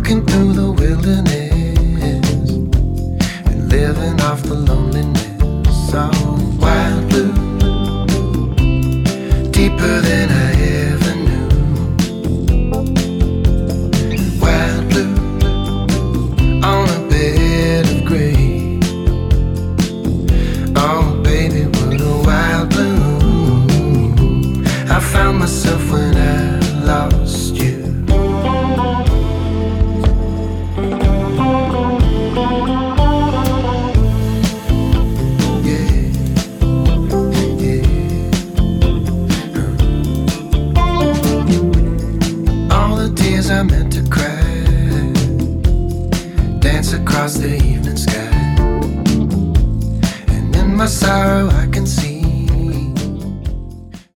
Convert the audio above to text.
walking through the wilderness and living off the loneliness. So wild blue, deeper than I ever knew. Wild blue, on a bed of gray. Oh baby, what a wild blue I found myself when I lost you. I meant to cry, dance across the evening sky, and in my sorrow I